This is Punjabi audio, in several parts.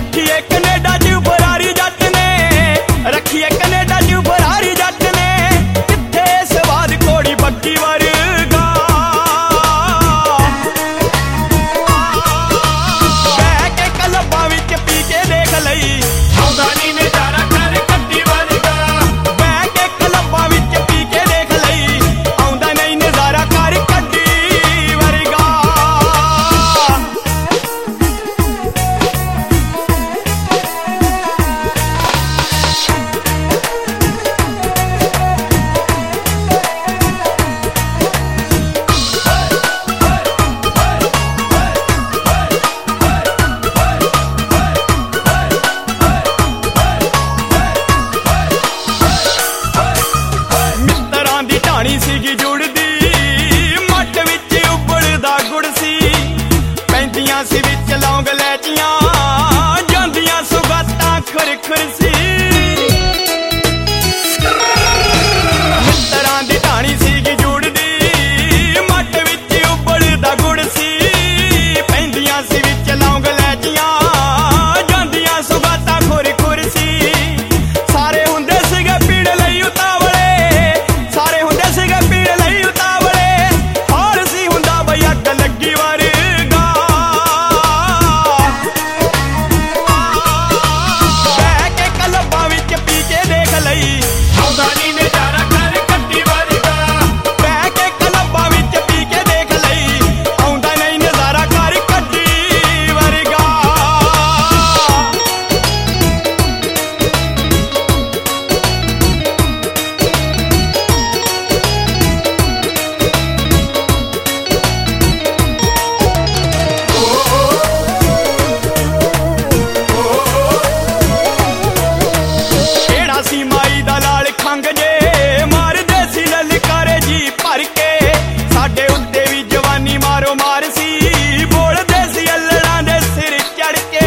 रखिए कनेडा च फरारी जट ने, रखिए कनेडा च फरारी जट ने, किथे स्वाद घोड़ी बग्गी वर्गा। बह के क्लबां विच पी के देख लई आउंदा नी नजारा कर कड्डी वर्गा। बह के क्लबां विच पी के देख लई आउंदा नहीं नजारा कर कड्डी वर्गा। ਮਿੱਤਰਾਂ ਦੀ ਢਾਣੀ ਸੀਗੀ ਜੁੜਦੀ, ਮੱਟ ਵਿੱਚ ਉਬਲਦਾ ਗੁੜ ਸੀ, ਪੈਂਦੀਆਂ ਸੀ ਵਿੱਚ ਲੌਂਗ ਲੈਚੀਆਂ, ਜਾਂਦੀਆਂ ਸੁਗਾਤਾਂ ਖੁਰ-ਖੁਰ ਸੀ। ਮਿੱਤਰਾਂ ਦੀ ਢਾਣੀ ਸੀਗੀ ਜੁੜਦੀ, ਮੱਟ ਵਿੱਚ ਉਬਲਦਾ ਗੁੜ ਸੀ, ਪੈਂਦੀਆਂ ਸੀ ਵਿੱਚ ਲੌਂਗ ਲੈਚੀਆਂ, ਜਾਂਦੀਆਂ ਸੁਗਾਤਾਂ ਖੁਰ-ਖੁਰ ਸੀ। ਸਾਰੇ ਹੁੰਦੇ ਸੀਗੇ ਪੀੜ ਲਈ ਉਤਾਵਲੇ, ਸਾਰੇ ਹੁੰਦੇ ਸੀਗੇ ਪੀੜ ਲਈ ਉਤਾਵਲੇ, ਹਾਲ ਸੀ ਹੁੰਦਾ ਬਈ ਅੱਗ ਲੱਗੀ ਵਰਗਾ। ਬਹਿ ਕੇ ਕਲਬਾਂ ਵਿੱਚ ਪੀ ਕੇ ਦੇਖ ਲਈ ਆਉਂਦਾ ਨੀ ਨਜ਼ਾਰਾ ਕਰ ਕड्डी वर्गा। ਬਹਿ ਕੇ ਕਲਬਾਂ ਵਿੱਚ ਪੀ ਕੇ ਦੇਖ ਲਈ ਆਉਂਦਾ ਨਹੀਂ ਨਜ਼ਾਰਾ ਕਰ ਕੱਢੀ ਵਰਗਾ। ਕਿਹੜਾ ਸੀ ਮਾਈ ਦਾ ਲਾਲ ਖੰਗ ਜੇ, ਮਾਰਦੇ ਸੀ ਲਲਕਾਰੇ ਜੀ ਭਰ ਕੇ, ਸਾਡੇ ਉੱਤੇ ਵੀ ਜਵਾਨੀ ਮਾਰੋ ਮਾਰ ਸੀ, ਬੋਲਦੇ ਸੀ ਅਲੜਾਂ ਦੇ ਸਿਰ ਚੜ ਕੇ।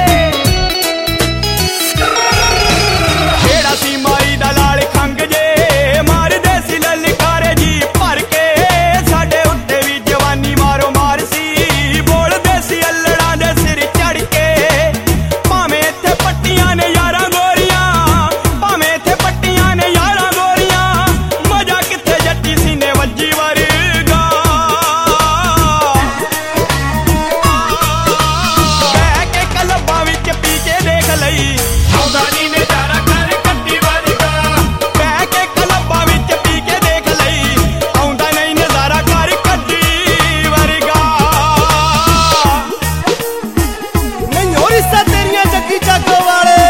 ਕਿਹੜਾ ਸੀ ਮਾਈ ਦਾ ਲਾਲ ਖੰਗ ਜੇ, ਮਾਰਦੇ ਸੀ ਲਲਕਾਰੇ ਜੀ ਭਰ ਕੇ, ਸਾਡੇ ਉੱਤੇ ਵੀ ਜਵਾਨੀ ਮਾਰੋ ਮਾਰ ਸੀ, ਬੋਲਦੇ ਸੀ ਅਲੜਾਂ ਦੇ ਸਿਰ ਚੜ ਕੇ। ਭਾਵੇਂ ਇੱਥੇ ਪੱਟੀਆਂ ਨੇ ਯਾਰਾਂ ਗੋਰੀਆਂ, ਭਾਵੇਂ ਇੱਥੇ ਪੱਟੀਆਂ ਨੇ ਯਾਰਾਂ ਗੋਰੀਆਂ, ਮਜ਼ਾ ਕਿੱਥੇ ਜੱਟੀ ਸੀਨੇ ਵੱਜੀ ਵਰਗਾ। ਬਹਿ ਕੇ ਕਲਬਾਂ ਵਿੱਚ ਪੀ ਕੇ ਦੇਖ ਲਈ ਆਉਂਦਾ ਨੀ ਨਜ਼ਾਰਾ ਕਰ ਕड्डी वर्गा। ਬਹਿ ਕੇ ਕਲਬਾਂ ਵਿੱਚ ਪੀ ਕੇ ਦੇਖ ਲਈ ਆਉਂਦਾ ਨਹੀਂ ਨਜ਼ਾਰਾ ਕਰ ਕੱਢੀ ਵਰਗਾ। ਨਹੀਂ ਹੋਰ ਹਿੱਸਾ ਤੇਰੀਆਂ ਜੱਗੀ ਜਾਗੋ ਵਾਲੇ